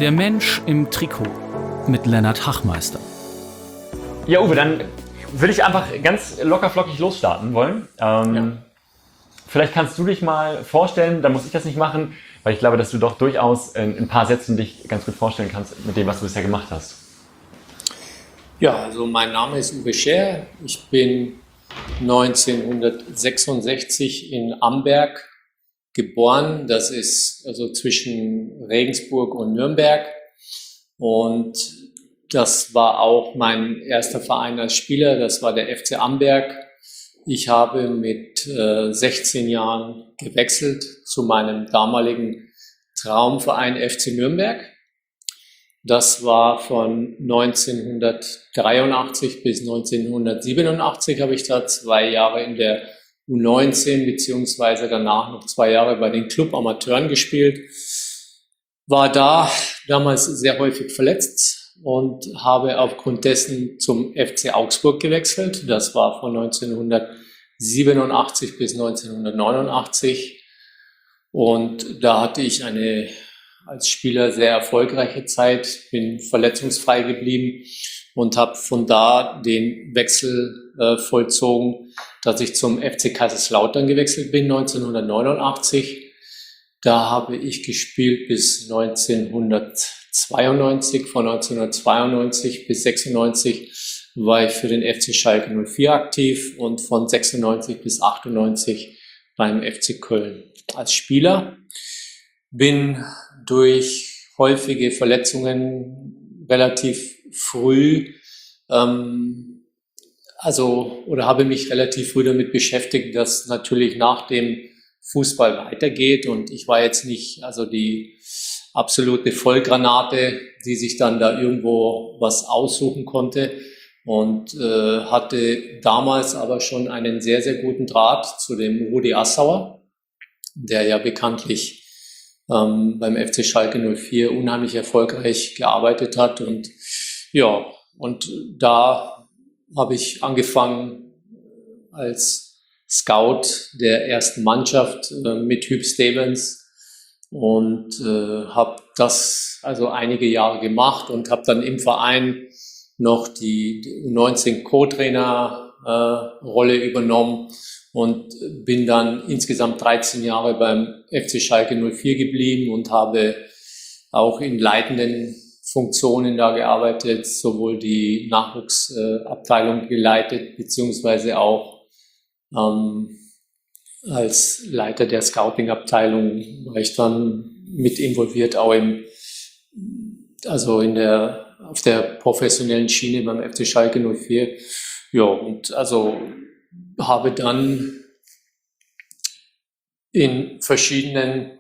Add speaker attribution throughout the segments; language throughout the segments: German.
Speaker 1: Der Mensch im Trikot mit Lennart Hachmeister.
Speaker 2: Ja, Uwe, dann würde ich einfach ganz locker flockig losstarten wollen. Vielleicht kannst du dich mal vorstellen, dann muss ich das nicht machen, weil ich glaube, dass du doch durchaus in ein paar Sätzen dich ganz gut vorstellen kannst mit dem, was du bisher gemacht hast.
Speaker 3: Ja, also mein Name ist Uwe Scher. Ich bin 1966 in Amberg geboren. Das ist also zwischen Regensburg und Nürnberg. Und das war auch mein erster Verein als Spieler. Das war der FC Amberg. Ich habe mit 16 Jahren gewechselt zu meinem damaligen Traumverein FC Nürnberg. Das war von 1983 bis 1987 habe ich da 2 Jahre in der U19 beziehungsweise danach noch 2 Jahre bei den Club-Amateuren gespielt. War da damals sehr häufig verletzt und habe aufgrund dessen zum FC Augsburg gewechselt. Das war von 1987 bis 1989. Und da hatte ich eine als Spieler sehr erfolgreiche Zeit, bin verletzungsfrei geblieben und habe von da den Wechsel vollzogen, dass ich zum FC Kaiserslautern gewechselt bin 1989. Da habe ich gespielt bis 1992. Von 1992 bis 96 war ich für den FC Schalke 04 aktiv und von 96 bis 98 beim FC Köln als Spieler. Bin durch häufige Verletzungen relativ früh, habe mich relativ früh damit beschäftigt, dass natürlich nach dem Fußball weitergeht. Und ich war jetzt nicht die absolute Vollgranate, die sich dann da irgendwo was aussuchen konnte. Und hatte damals aber schon einen sehr, sehr guten Draht zu dem Rudi Assauer, der ja bekanntlich beim FC Schalke 04 unheimlich erfolgreich gearbeitet hat. Und da habe ich angefangen als Scout der ersten Mannschaft mit Huub Stevens und habe das also einige Jahre gemacht und habe dann im Verein noch die U19 Co-Trainer Rolle übernommen und bin dann insgesamt 13 Jahre beim FC Schalke 04 geblieben und habe auch in leitenden Funktionen da gearbeitet, sowohl die Nachwuchsabteilung geleitet, beziehungsweise auch als Leiter der Scouting-Abteilung war ich dann mit involviert, auch auf der professionellen Schiene beim FC Schalke 04. Ja, und habe dann in verschiedenen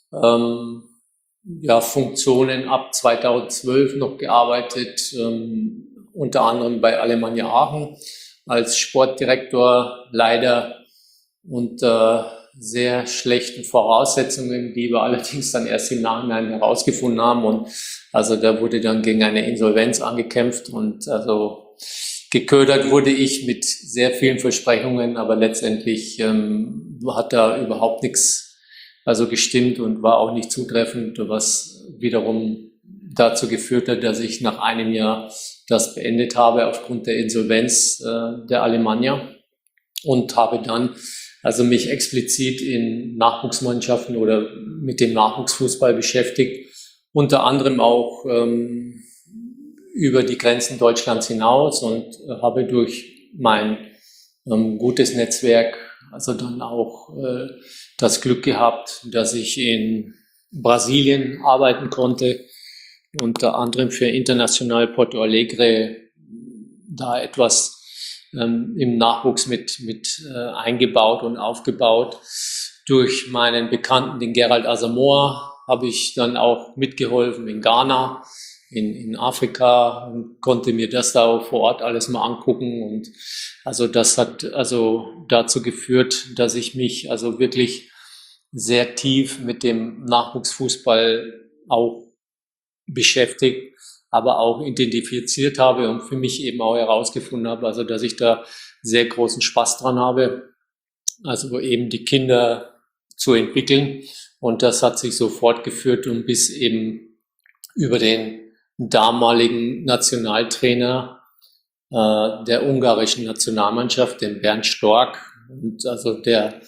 Speaker 3: Funktionen ab 2012 noch gearbeitet, unter anderem bei Alemannia Aachen als Sportdirektor, leider unter sehr schlechten Voraussetzungen, die wir allerdings dann erst im Nachhinein herausgefunden haben. Und da wurde dann gegen eine Insolvenz angekämpft und geködert wurde ich mit sehr vielen Versprechungen, aber letztendlich hat da überhaupt nichts gestimmt und war auch nicht zutreffend, was wiederum dazu geführt hat, dass ich nach einem Jahr das beendet habe aufgrund der Insolvenz der Alemannia und habe dann mich explizit in Nachwuchsmannschaften oder mit dem Nachwuchsfußball beschäftigt, unter anderem auch über die Grenzen Deutschlands hinaus und habe durch mein gutes Netzwerk dann auch das Glück gehabt, dass ich in Brasilien arbeiten konnte, unter anderem für International Porto Alegre, da etwas im Nachwuchs mit eingebaut und aufgebaut. Durch meinen Bekannten, den Gerald Asamoah, habe ich dann auch mitgeholfen in Ghana, in Afrika und konnte mir das da auch vor Ort alles mal angucken. Und das hat dazu geführt, dass ich mich wirklich sehr tief mit dem Nachwuchsfußball auch beschäftigt, aber auch identifiziert habe und für mich eben auch herausgefunden habe, dass ich da sehr großen Spaß dran habe, eben die Kinder zu entwickeln. Und das hat sich so fortgeführt und bis eben über den damaligen Nationaltrainer der ungarischen Nationalmannschaft, den Bernd Storck, und also der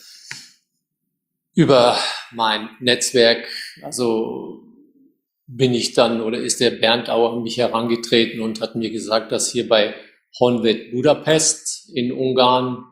Speaker 3: über mein Netzwerk, also bin ich dann oder ist der Bernd auch an mich herangetreten und hat mir gesagt, dass hier bei Honvéd Budapest in Ungarn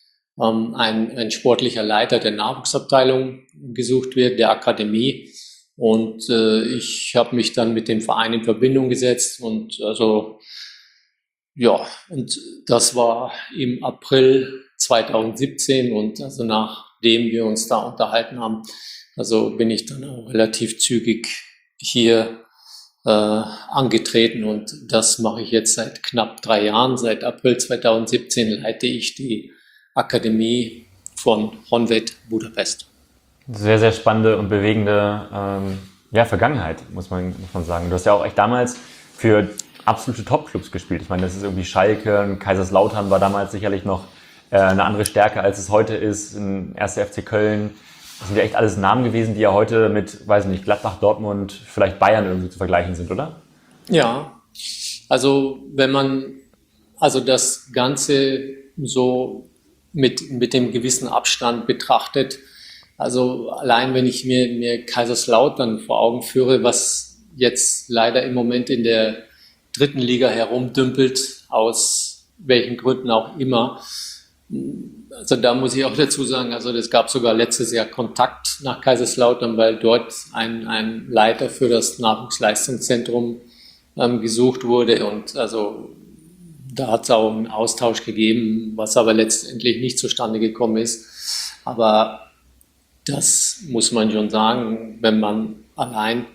Speaker 3: ein sportlicher Leiter der Nachwuchsabteilung gesucht wird, der Akademie. Und ich habe mich dann mit dem Verein in Verbindung gesetzt und also ja, und das war im April 2017 und also nachdem wir uns da unterhalten haben, also bin ich dann auch relativ zügig hier angetreten und das mache ich jetzt seit knapp 3 Jahren. Seit April 2017 leite ich die Akademie von Honvéd Budapest.
Speaker 2: Sehr, sehr spannende und bewegende Vergangenheit, muss man sagen. Du hast ja auch echt damals für absolute Top-Clubs gespielt. Ich meine, das ist irgendwie Schalke, Kaiserslautern war damals sicherlich noch eine andere Stärke, als es heute ist. Ein 1. FC Köln. Das sind ja echt alles Namen gewesen, die ja heute mit, weiß nicht, Gladbach, Dortmund, vielleicht Bayern irgendwie zu vergleichen sind, oder?
Speaker 3: Ja, also wenn man also das Ganze so mit dem gewissen Abstand betrachtet, also allein wenn ich mir Kaiserslautern vor Augen führe, was jetzt leider im Moment in der 3. Liga herumdümpelt, aus welchen Gründen auch immer. Also da muss ich auch dazu sagen, also es gab sogar letztes Jahr Kontakt nach Kaiserslautern, weil dort ein Leiter für das Nachwuchsleistungszentrum gesucht wurde und also da hat es auch einen Austausch gegeben, was aber letztendlich nicht zustande gekommen ist. Aber das muss man schon sagen, wenn man allein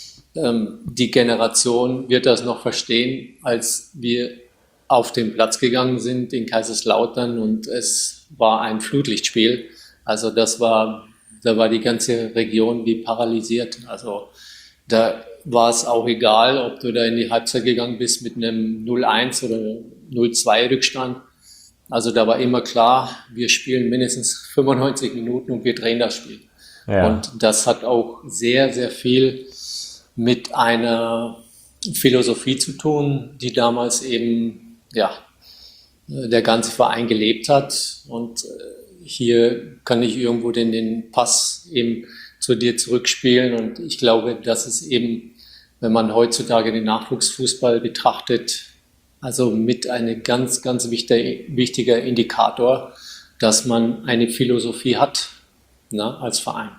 Speaker 3: die Generation wird das noch verstehen, als wir auf den Platz gegangen sind in Kaiserslautern und es war ein Flutlichtspiel. Also da war die ganze Region wie paralysiert. Also da war es auch egal, ob du da in die Halbzeit gegangen bist mit einem 0-1 oder 0-2 Rückstand. Also da war immer klar, wir spielen mindestens 95 Minuten und wir drehen das Spiel. Ja. Und das hat auch sehr, sehr viel mit einer Philosophie zu tun, die damals eben der ganze Verein gelebt hat. Und hier kann ich irgendwo den Pass eben zu dir zurückspielen. Und ich glaube, das ist eben, wenn man heutzutage den Nachwuchsfußball betrachtet, also mit einem ganz, ganz wichtiger Indikator, dass man eine Philosophie hat, als Verein.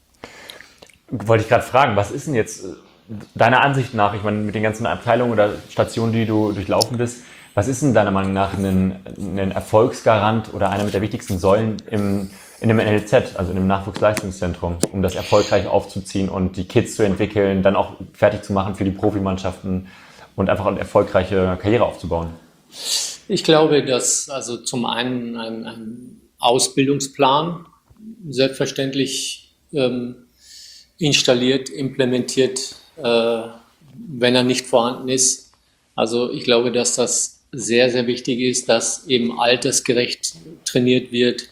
Speaker 2: Wollte ich gerade fragen, was ist denn jetzt deiner Ansicht nach, ich meine, mit den ganzen Abteilungen oder Stationen, die du durchlaufen bist, was ist denn deiner Meinung nach ein Erfolgsgarant oder einer mit der wichtigsten Säulen in dem NLZ, also in dem Nachwuchsleistungszentrum, um das erfolgreich aufzuziehen und die Kids zu entwickeln, dann auch fertig zu machen für die Profimannschaften und einfach eine erfolgreiche Karriere aufzubauen?
Speaker 3: Ich glaube, dass also zum einen ein Ausbildungsplan selbstverständlich installiert, implementiert, wenn er nicht vorhanden ist. Also ich glaube, dass das sehr, sehr wichtig ist, dass eben altersgerecht trainiert wird.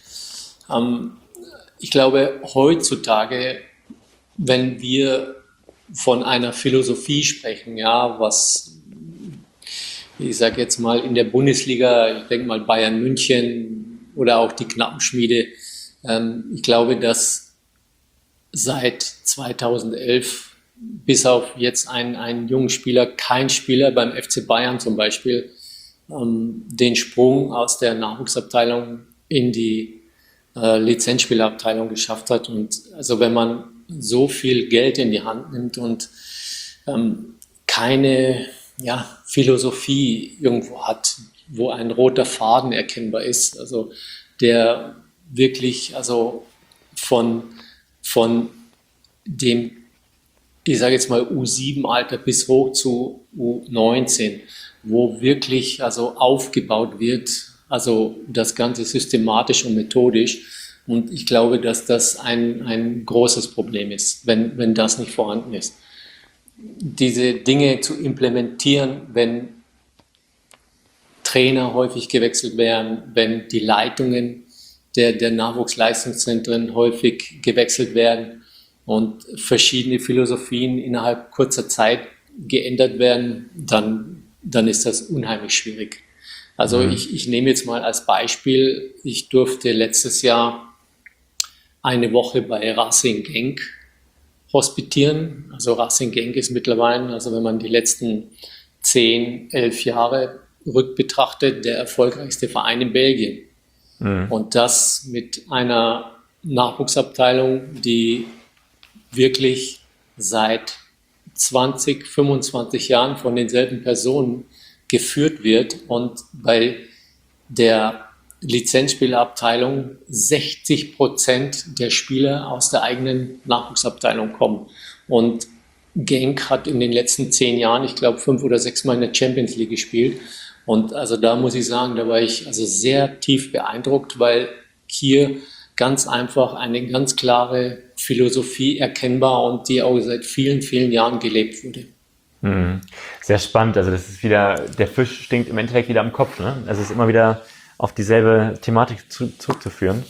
Speaker 3: Ich glaube, heutzutage, wenn wir von einer Philosophie sprechen, was, ich sage jetzt mal, in der Bundesliga, ich denke mal Bayern München oder auch die Knappenschmiede, ich glaube, dass seit 2011 bis auf jetzt einen jungen Spieler, kein Spieler beim FC Bayern zum Beispiel, den Sprung aus der Nachwuchsabteilung in die Lizenzspielerabteilung geschafft hat. Und also wenn man so viel Geld in die Hand nimmt und keine Philosophie irgendwo hat, wo ein roter Faden erkennbar ist, also der wirklich also von dem, ich sage jetzt mal U7-Alter bis hoch zu U19, wo wirklich also aufgebaut wird, also das Ganze systematisch und methodisch. Und ich glaube, dass das ein großes Problem ist, wenn das nicht vorhanden ist. Diese Dinge zu implementieren, wenn Trainer häufig gewechselt werden, wenn die Leitungen der Nachwuchsleistungszentren häufig gewechselt werden und verschiedene Philosophien innerhalb kurzer Zeit geändert werden, dann ist das unheimlich schwierig. Also ich nehme jetzt mal als Beispiel, ich durfte letztes Jahr eine Woche bei Racing Genk hospitieren. Also Racing Genk ist mittlerweile, also wenn man die letzten 10, 11 Jahre rückbetrachtet, der erfolgreichste Verein in Belgien. Und das mit einer Nachwuchsabteilung, die wirklich seit 20, 25 Jahren von denselben Personen geführt wird und bei der Lizenzspielerabteilung 60% der Spieler aus der eigenen Nachwuchsabteilung kommen. Und Genk hat in den letzten 10 Jahren, ich glaube, 5 oder 6 Mal in der Champions League gespielt. Und also da muss ich sagen, da war ich also sehr tief beeindruckt, weil hier ganz einfach eine ganz klare Philosophie erkennbar und die auch seit vielen, vielen Jahren gelebt wurde.
Speaker 2: Sehr spannend. Also das ist wieder, der Fisch stinkt im Endeffekt wieder am Kopf. Ne? Also es ist immer wieder auf dieselbe Thematik zurückzuführen.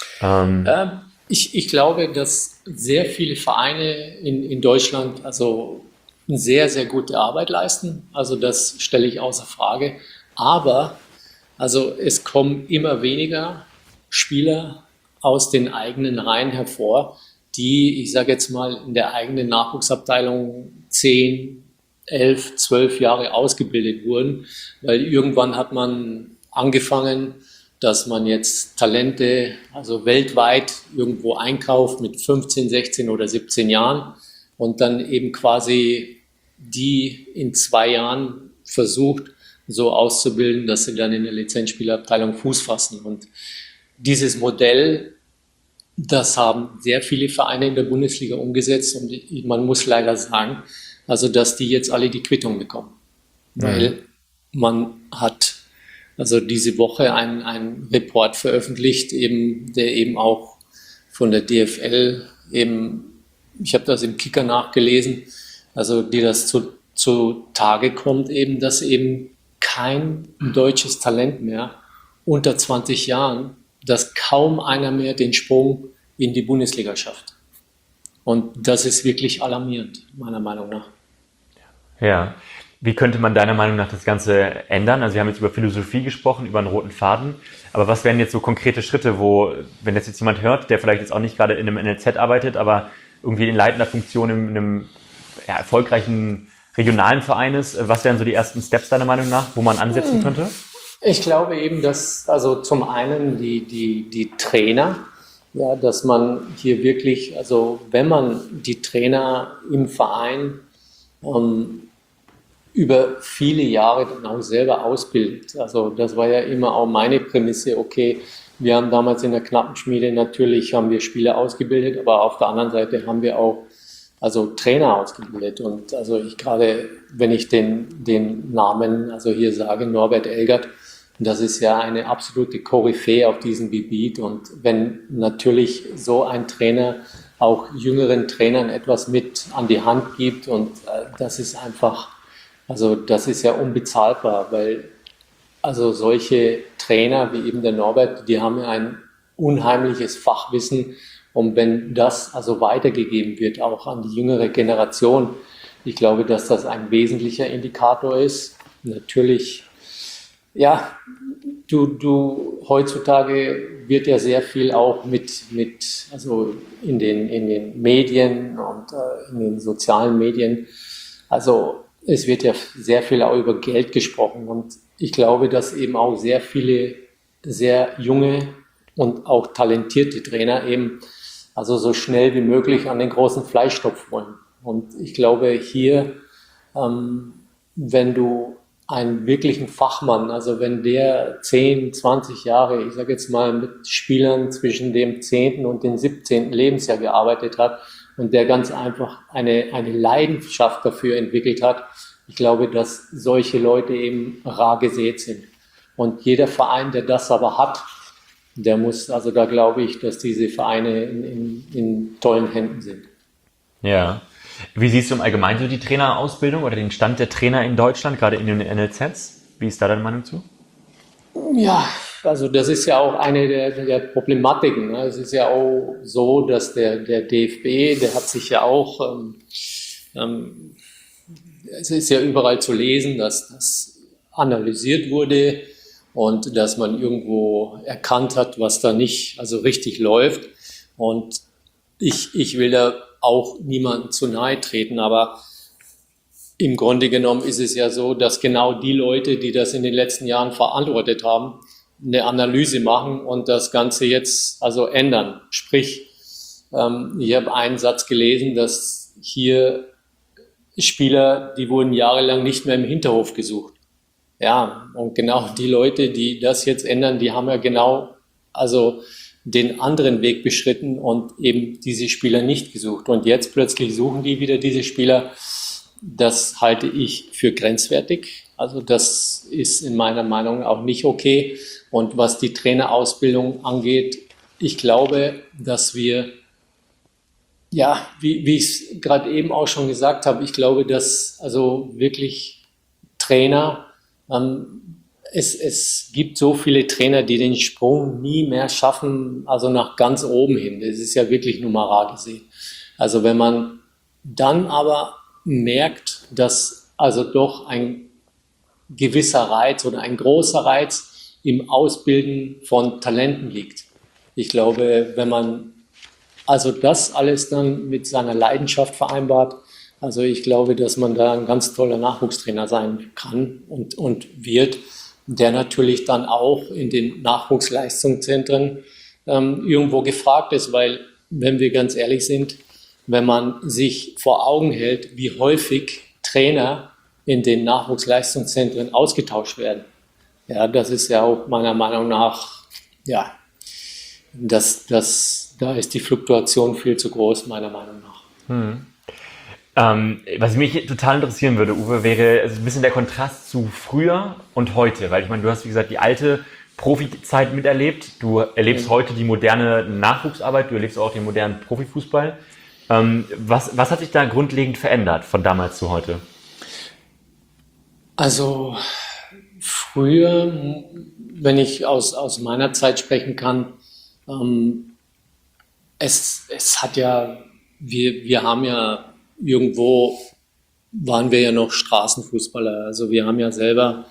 Speaker 3: Ich glaube, dass sehr viele Vereine in Deutschland also eine sehr, sehr gute Arbeit leisten. Also das stelle ich außer Frage. Aber also es kommen immer weniger Spieler aus den eigenen Reihen hervor, die, ich sage jetzt mal, in der eigenen Nachwuchsabteilung 10, 11, 12 Jahre ausgebildet wurden, weil irgendwann hat man angefangen, dass man jetzt Talente, also weltweit irgendwo einkauft mit 15, 16 oder 17 Jahren und dann eben quasi die in 2 Jahren versucht, so auszubilden, dass sie dann in der Lizenzspielerabteilung Fuß fassen. Und dieses Modell, das haben sehr viele Vereine in der Bundesliga umgesetzt und man muss leider sagen, also dass die jetzt alle die Quittung bekommen. Weil man hat also diese Woche einen Report veröffentlicht, eben, der eben auch von der DFL eben, ich habe das im Kicker nachgelesen, also die das zu Tage kommt, eben, dass eben kein deutsches Talent mehr unter 20 Jahren, dass kaum einer mehr den Sprung in die Bundesliga schafft. Und das ist wirklich alarmierend, meiner Meinung nach.
Speaker 2: Ja. Wie könnte man deiner Meinung nach das Ganze ändern? Also wir haben jetzt über Philosophie gesprochen, über einen roten Faden. Aber was wären jetzt so konkrete Schritte, wo, wenn das jetzt jemand hört, der vielleicht jetzt auch nicht gerade in einem NLZ arbeitet, aber irgendwie in leitender Funktion in einem erfolgreichen regionalen Verein ist, was wären so die ersten Steps deiner Meinung nach, wo man ansetzen könnte?
Speaker 3: Ich glaube eben, dass also zum einen die Trainer, ja, dass man hier wirklich, also wenn man die Trainer im Verein über viele Jahre dann auch selber ausbildet. Also das war ja immer auch meine Prämisse, okay, wir haben damals in der Knappenschmiede natürlich haben wir Spieler ausgebildet, aber auf der anderen Seite haben wir auch also Trainer ausgebildet. Und also ich gerade, wenn ich den Namen also hier sage, Norbert Elgert, das ist ja eine absolute Koryphäe auf diesem Gebiet. Und wenn natürlich so ein Trainer auch jüngeren Trainern etwas mit an die Hand gibt und das ist einfach, also das ist ja unbezahlbar, weil also solche Trainer wie eben der Norbert, die haben ja ein unheimliches Fachwissen und wenn das also weitergegeben wird, auch an die jüngere Generation, ich glaube, dass das ein wesentlicher Indikator ist. Natürlich, ja, heutzutage wird ja sehr viel auch also in den Medien und in den sozialen Medien, also es wird ja sehr viel auch über Geld gesprochen und ich glaube, dass eben auch sehr viele sehr junge und auch talentierte Trainer eben also so schnell wie möglich an den großen Fleischtopf wollen. Und ich glaube hier, wenn du einen wirklichen Fachmann, also wenn der 10, 20 Jahre, ich sage jetzt mal mit Spielern zwischen dem 10. und dem 17. Lebensjahr gearbeitet hat und der ganz einfach eine Leidenschaft dafür entwickelt hat, ich glaube, dass solche Leute eben rar gesät sind. Und jeder Verein, der das aber hat, der muss, also da glaube ich, dass diese Vereine in tollen Händen sind.
Speaker 2: Ja. Wie siehst du im Allgemeinen so die Trainerausbildung oder den Stand der Trainer in Deutschland, gerade in den NLZs? Wie ist da deine Meinung zu?
Speaker 3: Ja, also das ist ja auch eine der Problematiken. Ne? Es ist ja auch so, dass der DFB, der hat sich ja auch es ist ja überall zu lesen, dass das analysiert wurde und dass man irgendwo erkannt hat, was da nicht also richtig läuft. Und ich will da auch niemandem zu nahe treten, aber im Grunde genommen ist es ja so, dass genau die Leute, die das in den letzten Jahren verantwortet haben, eine Analyse machen und das Ganze jetzt also ändern. Sprich, ich habe einen Satz gelesen, dass hier Spieler, die wurden jahrelang nicht mehr im Hinterhof gesucht. Ja, und genau die Leute, die das jetzt ändern, die haben ja genau also den anderen Weg beschritten und eben diese Spieler nicht gesucht. Und jetzt plötzlich suchen die wieder diese Spieler. Das halte ich für grenzwertig. Also das ist in meiner Meinung auch nicht okay. Und was die Trainerausbildung angeht, ich glaube, dass wir, ja, wie ich es gerade eben auch schon gesagt habe, ich glaube, dass also wirklich Trainer, es gibt so viele Trainer, die den Sprung nie mehr schaffen, also nach ganz oben hin. Das ist ja wirklich nur mal rar gesehen. Also wenn man dann aber merkt, dass also doch ein gewisser Reiz oder ein großer Reiz im Ausbilden von Talenten liegt. Ich glaube, wenn man also das alles dann mit seiner Leidenschaft vereinbart, also ich glaube, dass man da ein ganz toller Nachwuchstrainer sein kann und wird, der natürlich dann auch in den Nachwuchsleistungszentren irgendwo gefragt ist, weil, wenn wir ganz ehrlich sind, wenn man sich vor Augen hält, wie häufig Trainer in den Nachwuchsleistungszentren ausgetauscht werden. Ja, das ist ja auch meiner Meinung nach, ja, da ist die Fluktuation viel zu groß, meiner Meinung nach.
Speaker 2: Was mich total interessieren würde, Uwe, wäre also ein bisschen der Kontrast zu früher und heute. Weil ich meine, du hast, wie gesagt, die alte Profizeit miterlebt. Du erlebst heute die moderne Nachwuchsarbeit, du erlebst auch den modernen Profifußball. Was hat sich da grundlegend verändert von damals zu heute?
Speaker 3: Also früher, wenn ich aus meiner Zeit sprechen kann, es hat ja, wir haben ja irgendwo, waren wir ja noch Straßenfußballer. Also wir haben ja selber,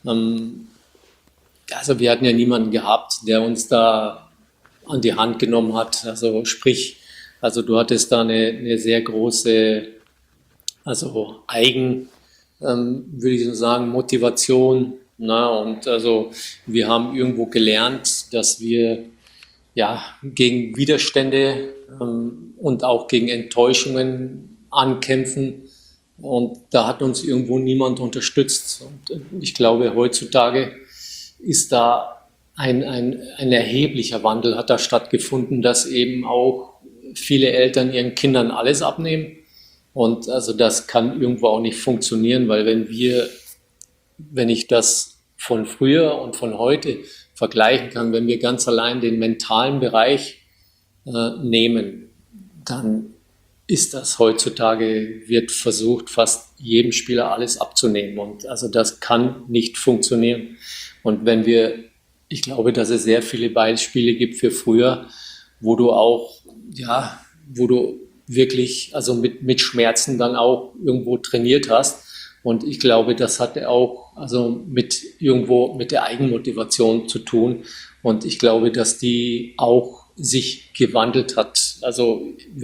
Speaker 3: also wir hatten ja niemanden gehabt, der uns da an die Hand genommen hat. Also sprich, also du hattest da eine sehr große, also würde ich so sagen, Motivation. Na, und also wir haben irgendwo gelernt, dass wir ja gegen Widerstände und auch gegen Enttäuschungen ankämpfen. Und da hat uns irgendwo niemand unterstützt. Und ich glaube, heutzutage ist da ein erheblicher Wandel hat da stattgefunden, dass eben auch viele Eltern ihren Kindern alles abnehmen. Und also das kann irgendwo auch nicht funktionieren, weil wenn ich das von früher und von heute vergleichen kann, wenn wir ganz allein den mentalen Bereich nehmen, dann ist das heutzutage, wird versucht, fast jedem Spieler alles abzunehmen. Und also das kann nicht funktionieren. Und ich glaube, dass es sehr viele Beispiele gibt für früher, wo du auch, ja, wo du wirklich, also mit Schmerzen dann auch irgendwo trainiert hast. Und ich glaube, das hatte auch, also mit der Eigenmotivation zu tun. Und ich glaube, dass die auch sich gewandelt hat. Also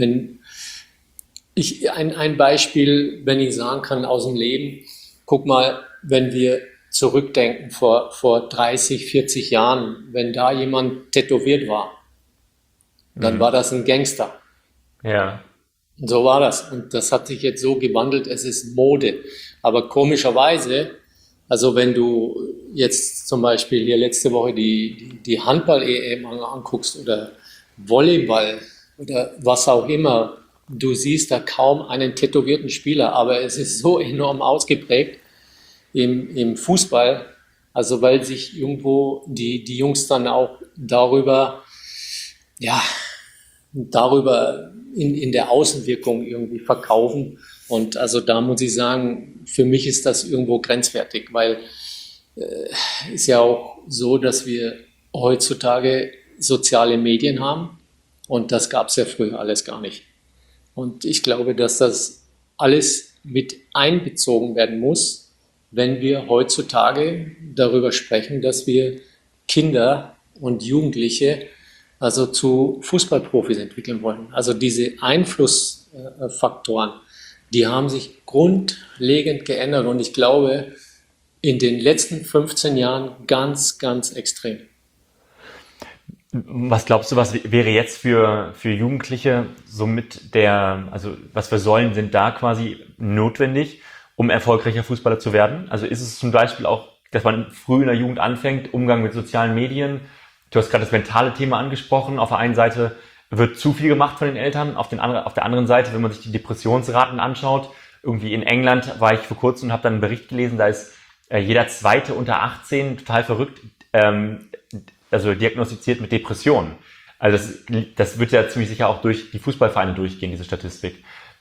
Speaker 3: ein Beispiel, wenn ich sagen kann, aus dem Leben, guck mal, wenn wir zurückdenken vor 30, 40 Jahren, wenn da jemand tätowiert war, dann war das ein Gangster.
Speaker 2: Ja.
Speaker 3: Und so war das. Und das hat sich jetzt so gewandelt, es ist Mode. Aber komischerweise, also wenn du jetzt zum Beispiel hier letzte Woche die Handball-EM anguckst oder Volleyball oder was auch immer, du siehst da kaum einen tätowierten Spieler, aber es ist so enorm ausgeprägt im Fußball, also weil sich irgendwo die Jungs dann auch darüber in der Außenwirkung irgendwie verkaufen. Und also da muss ich sagen, für mich ist das irgendwo grenzwertig, weil ist ja auch so, dass wir heutzutage soziale Medien haben und das gab es ja früher alles gar nicht. Und ich glaube, dass das alles mit einbezogen werden muss, wenn wir heutzutage darüber sprechen, dass wir Kinder und Jugendliche also zu Fußballprofis entwickeln wollen. Also diese Einflussfaktoren, die haben sich grundlegend geändert und ich glaube, in den letzten 15 Jahren ganz, ganz extrem.
Speaker 2: Was glaubst du, was wäre jetzt für Jugendliche so also was für Säulen sind da quasi notwendig, um erfolgreicher Fußballer zu werden? Also ist es zum Beispiel auch, dass man früh in der Jugend anfängt, Umgang mit sozialen Medien? Du hast gerade das mentale Thema angesprochen. Auf der einen Seite wird zu viel gemacht von den Eltern, auf der anderen Seite, wenn man sich die Depressionsraten anschaut, irgendwie in England war ich vor kurzem und habe dann einen Bericht gelesen, da ist jeder Zweite unter 18 total verrückt, also diagnostiziert mit Depressionen. Also das wird ja ziemlich sicher auch durch die Fußballvereine durchgehen, diese Statistik.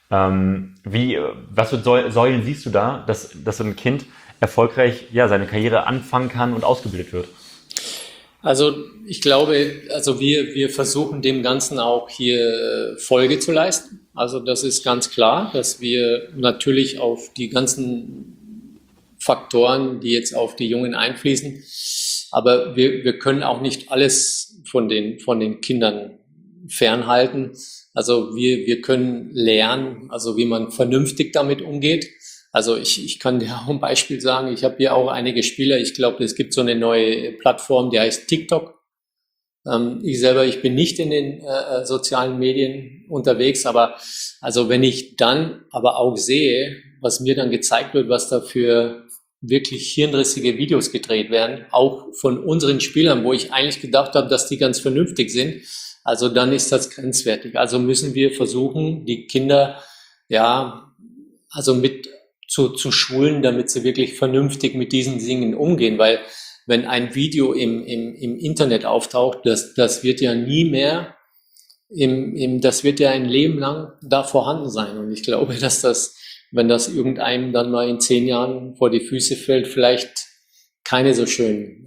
Speaker 2: Was für Säulen siehst du da, dass so ein Kind erfolgreich seine Karriere anfangen kann und ausgebildet wird?
Speaker 3: Also ich glaube, also wir versuchen dem Ganzen auch hier Folge zu leisten. Also das ist ganz klar, dass wir natürlich auf die ganzen Faktoren, die jetzt auf die Jungen einfließen, aber wir können auch nicht alles von den Kindern fernhalten. Also wir können lernen, also wie man vernünftig damit umgeht. Also ich kann dir auch ein Beispiel sagen, ich habe hier auch einige Spieler, ich glaube, es gibt so eine neue Plattform, die heißt TikTok. Ich bin nicht in den sozialen Medien unterwegs, aber also wenn ich dann aber auch sehe, was mir dann gezeigt wird, was da für wirklich hirnrissige Videos gedreht werden, auch von unseren Spielern, wo ich eigentlich gedacht habe, dass die ganz vernünftig sind, also dann ist das grenzwertig. Also müssen wir versuchen, die Kinder zu schulen, damit sie wirklich vernünftig mit diesen Dingen umgehen, weil wenn ein Video im Internet auftaucht, das wird ja nie mehr das wird ja ein Leben lang da vorhanden sein. Und ich glaube, dass wenn das irgendeinem dann mal in 10 Jahren vor die Füße fällt, vielleicht keine so schön,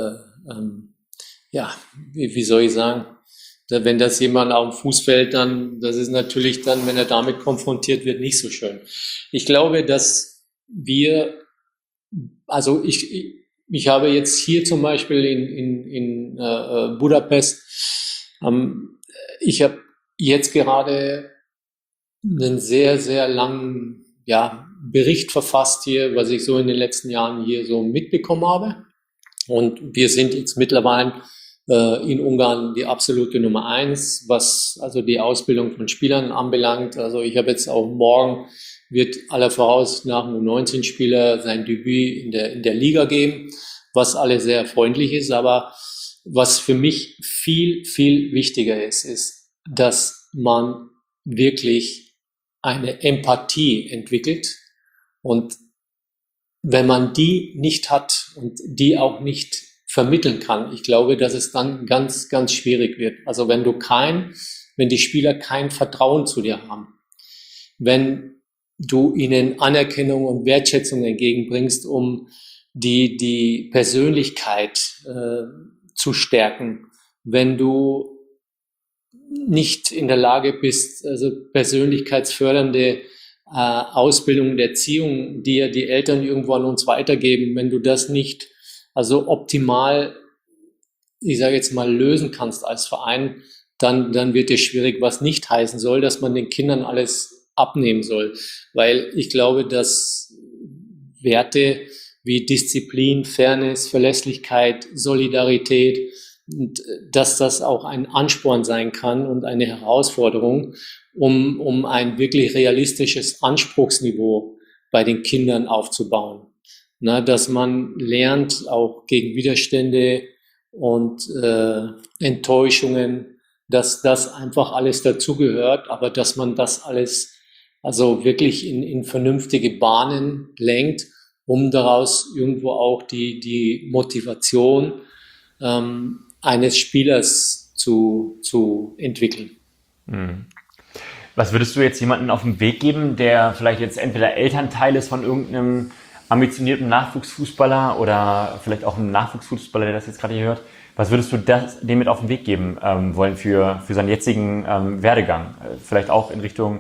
Speaker 3: wie soll ich sagen, wenn das jemand auf den Fuß fällt, dann, das ist natürlich dann, wenn er damit konfrontiert wird, nicht so schön. Ich glaube, dass ich habe jetzt hier zum Beispiel in Budapest, ich habe jetzt gerade einen sehr, sehr langen Bericht verfasst hier, was ich so in den letzten Jahren hier so mitbekommen habe. Und wir sind jetzt mittlerweile in Ungarn die absolute Nummer 1, was also die Ausbildung von Spielern anbelangt. Also ich habe jetzt auch morgen, wird aller Voraus nach einem U19-Spieler sein Debüt in der Liga geben, was alles sehr freundlich ist. Aber was für mich viel, viel wichtiger ist, dass man wirklich eine Empathie entwickelt. Und wenn man die nicht hat und die auch nicht vermitteln kann, ich glaube, dass es dann ganz, ganz schwierig wird. Also wenn die Spieler kein Vertrauen zu dir haben, wenn du ihnen Anerkennung und Wertschätzung entgegenbringst, um die Persönlichkeit zu stärken, wenn du nicht in der Lage bist, also persönlichkeitsfördernde Ausbildung und Erziehung, die ja die Eltern irgendwo an uns weitergeben, wenn du das nicht also optimal, ich sage jetzt mal, lösen kannst als Verein, dann wird es schwierig, was nicht heißen soll, dass man den Kindern alles abnehmen soll. Weil ich glaube, dass Werte wie Disziplin, Fairness, Verlässlichkeit, Solidarität, und dass das auch ein Ansporn sein kann und eine Herausforderung, um ein wirklich realistisches Anspruchsniveau bei den Kindern aufzubauen. Dass man lernt, auch gegen Widerstände und Enttäuschungen, dass das einfach alles dazugehört, aber dass man das alles also wirklich in vernünftige Bahnen lenkt, um daraus irgendwo auch die Motivation eines Spielers zu entwickeln.
Speaker 2: Was würdest du jetzt jemandem auf den Weg geben, der vielleicht jetzt entweder Elternteil ist von irgendeinem ambitionierten Nachwuchsfußballer oder vielleicht auch ein Nachwuchsfußballer, der das jetzt gerade hier hört? Was würdest du dem mit auf den Weg geben wollen für seinen jetzigen Werdegang? Vielleicht auch in Richtung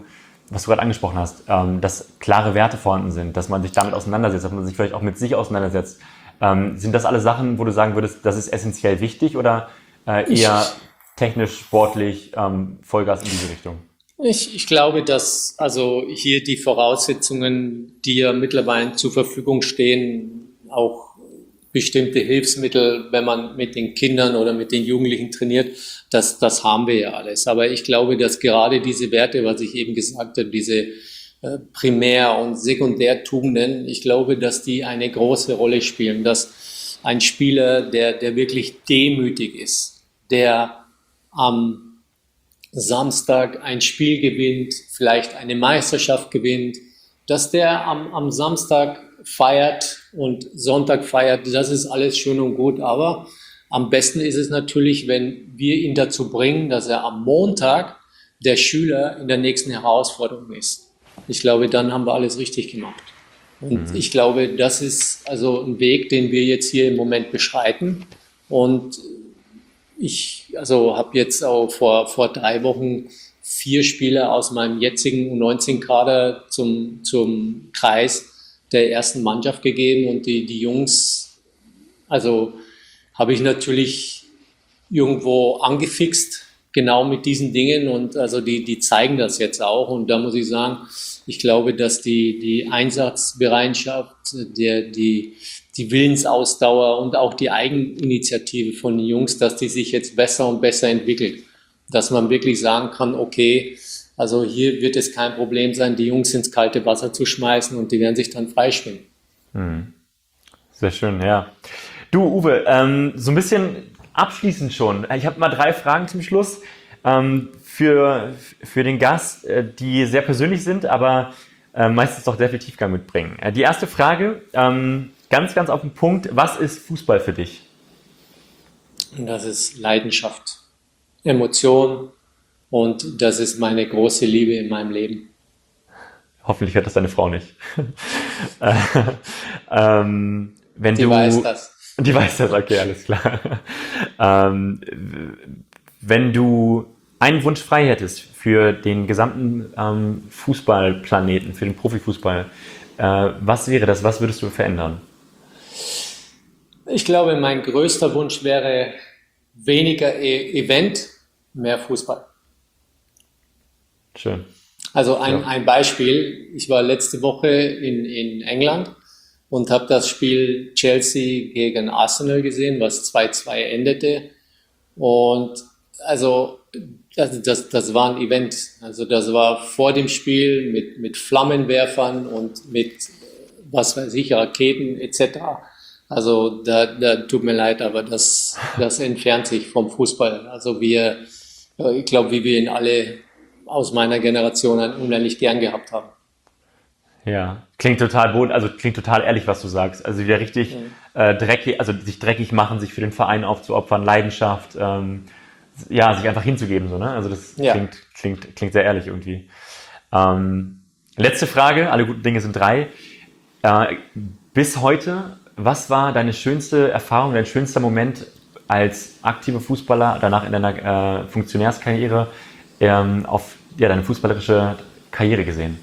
Speaker 2: was du gerade angesprochen hast, dass klare Werte vorhanden sind, dass man sich damit auseinandersetzt, dass man sich vielleicht auch mit sich auseinandersetzt. Sind das alles Sachen, wo du sagen würdest, das ist essentiell wichtig oder eher technisch, sportlich, Vollgas in diese Richtung?
Speaker 3: Ich glaube, dass also hier die Voraussetzungen, die ja mittlerweile zur Verfügung stehen, auch bestimmte Hilfsmittel, wenn man mit den Kindern oder mit den Jugendlichen trainiert, das haben wir ja alles. Aber ich glaube, dass gerade diese Werte, was ich eben gesagt habe, diese Primär- und Sekundärtugenden, ich glaube, dass die eine große Rolle spielen, dass ein Spieler, der wirklich demütig ist, der am Samstag ein Spiel gewinnt, vielleicht eine Meisterschaft gewinnt, dass der am Samstag feiert und Sonntag feiert, das ist alles schön und gut, aber am besten ist es natürlich, wenn wir ihn dazu bringen, dass er am Montag der Schüler in der nächsten Herausforderung ist. Ich glaube, dann haben wir alles richtig gemacht. Und ich glaube, das ist also ein Weg, den wir jetzt hier im Moment beschreiten. Und ich habe jetzt auch vor 3 Wochen 4 Spieler aus meinem jetzigen U19-Kader zum Kreis der ersten Mannschaft gegeben und die Jungs, also habe ich natürlich irgendwo angefixt, genau mit diesen Dingen und also die zeigen das jetzt auch und da muss ich sagen, ich glaube, dass die Einsatzbereitschaft, die Willensausdauer und auch die Eigeninitiative von den Jungs, dass die sich jetzt besser und besser entwickelt, dass man wirklich sagen kann, okay, also hier wird es kein Problem sein, die Jungs ins kalte Wasser zu schmeißen und die werden sich dann freischwimmen.
Speaker 2: Sehr schön, ja. Du, Uwe, so ein bisschen abschließend schon. Ich habe mal 3 Fragen zum Schluss für den Gast, die sehr persönlich sind, aber meistens doch sehr viel Tiefgang mitbringen. Die erste Frage, ganz, ganz auf den Punkt. Was ist Fußball für dich?
Speaker 3: Und das ist Leidenschaft, Emotion und das ist meine große Liebe in meinem Leben.
Speaker 2: Hoffentlich hört das deine Frau nicht. Wenn
Speaker 3: Die weiß das.
Speaker 2: Die weiß das, okay, alles klar. Wenn du einen Wunsch frei hättest für den gesamten Fußballplaneten, für den Profifußball, was wäre das? Was würdest du verändern?
Speaker 3: Ich glaube, mein größter Wunsch wäre weniger Event, mehr Fußball.
Speaker 2: Schön.
Speaker 3: Also ein Beispiel. Ich war letzte Woche in England und habe das Spiel Chelsea gegen Arsenal gesehen, was 2-2 endete. Und also das war ein Event. Also das war vor dem Spiel mit Flammenwerfern und mit, was weiß ich, Raketen etc. Also da tut mir leid, aber das entfernt sich vom Fußball. Also ich glaube, wie wir ihn alle aus meiner Generation unheimlich gern gehabt haben.
Speaker 2: Ja, klingt total ehrlich, was du sagst. Also wieder richtig dreckig, also sich dreckig machen, sich für den Verein aufzuopfern, Leidenschaft, sich einfach hinzugeben, so, ne? Also das klingt sehr ehrlich irgendwie. Letzte Frage, alle guten Dinge sind 3. Bis heute, was war deine schönste Erfahrung, dein schönster Moment als aktiver Fußballer, danach in deiner Funktionärskarriere, auf deine fußballerische Karriere gesehen?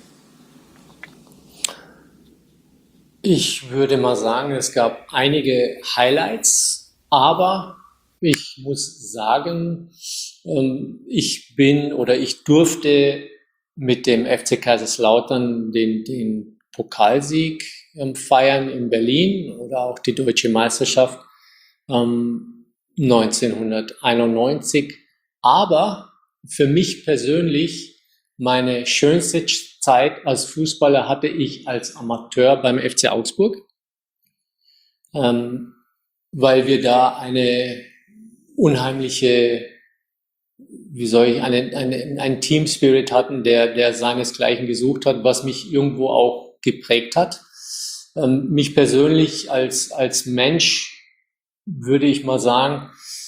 Speaker 3: Ich würde mal sagen, es gab einige Highlights, aber ich muss sagen, ich durfte mit dem FC Kaiserslautern den Pokalsieg feiern in Berlin oder auch die Deutsche Meisterschaft 1991. Aber für mich persönlich meine schönste Zeit als Fußballer hatte ich als Amateur beim FC Augsburg, weil wir da eine unheimliche, einen Team Spirit hatten, der seinesgleichen gesucht hat, was mich irgendwo auch geprägt hat. Mich persönlich als Mensch würde ich mal sagen,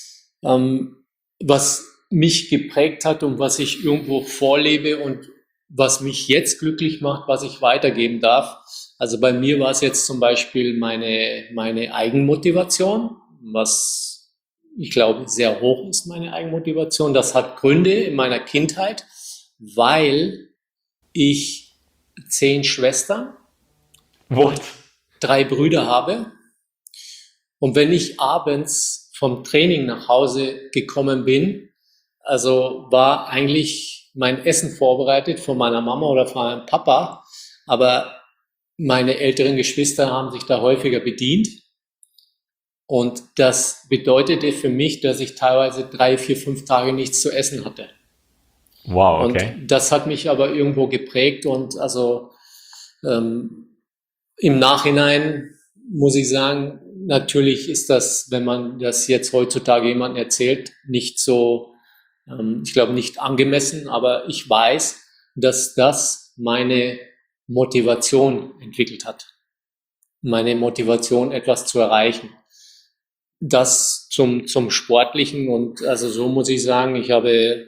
Speaker 3: was mich geprägt hat und was ich irgendwo vorlebe und was mich jetzt glücklich macht, was ich weitergeben darf. Also bei mir war es jetzt zum Beispiel meine Eigenmotivation, was ich glaube sehr hoch ist, meine Eigenmotivation. Das hat Gründe in meiner Kindheit, weil ich 10 Schwestern,
Speaker 2: What?
Speaker 3: 3 Brüder habe. Und wenn ich abends vom Training nach Hause gekommen bin, also war eigentlich mein Essen vorbereitet von meiner Mama oder von meinem Papa, aber meine älteren Geschwister haben sich da häufiger bedient. Und das bedeutete für mich, dass ich teilweise 3, 4, 5 Tage nichts zu essen hatte.
Speaker 2: Wow, okay.
Speaker 3: Und das hat mich aber irgendwo geprägt und also im Nachhinein muss ich sagen, natürlich ist das, wenn man das jetzt heutzutage jemandem erzählt, nicht so, ich glaube nicht angemessen, aber ich weiß, dass das meine Motivation entwickelt hat. Meine Motivation, etwas zu erreichen. Das zum Sportlichen und also so muss ich sagen, ich habe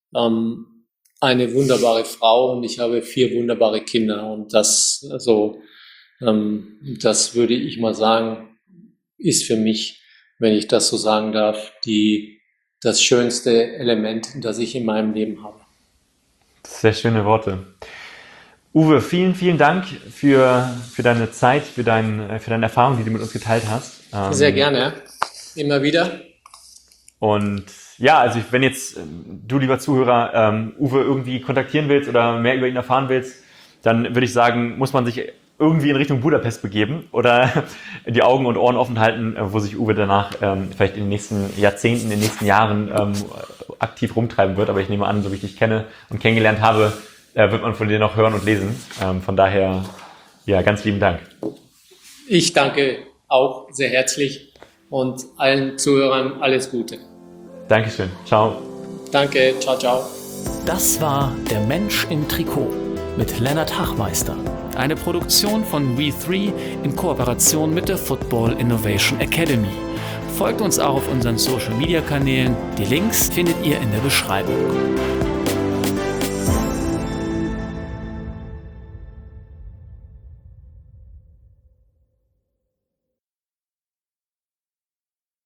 Speaker 3: eine wunderbare Frau und ich habe 4 wunderbare Kinder und das, also, das würde ich mal sagen, ist für mich, wenn ich das so sagen darf, das schönste Element, das ich in meinem Leben habe.
Speaker 2: Sehr schöne Worte. Uwe, vielen, vielen Dank für deine Zeit, für deine Erfahrungen, die du mit uns geteilt hast.
Speaker 3: Sehr gerne, immer wieder.
Speaker 2: Und ja, also wenn jetzt du, lieber Zuhörer, Uwe irgendwie kontaktieren willst oder mehr über ihn erfahren willst, dann würde ich sagen, muss man sich irgendwie in Richtung Budapest begeben oder die Augen und Ohren offen halten, wo sich Uwe danach vielleicht in den nächsten Jahrzehnten, in den nächsten Jahren aktiv rumtreiben wird. Aber ich nehme an, so wie ich dich kenne und kennengelernt habe, wird man von dir noch hören und lesen. Von daher, ja, ganz lieben Dank.
Speaker 3: Ich danke auch sehr herzlich und allen Zuhörern alles Gute.
Speaker 2: Dankeschön. Ciao.
Speaker 3: Danke. Ciao, ciao.
Speaker 1: Das war Der Mensch im Trikot mit Lennart Hachmeister. Eine Produktion von We3 in Kooperation mit der Football Innovation Academy. Folgt uns auch auf unseren Social-Media-Kanälen. Die Links findet ihr in der Beschreibung.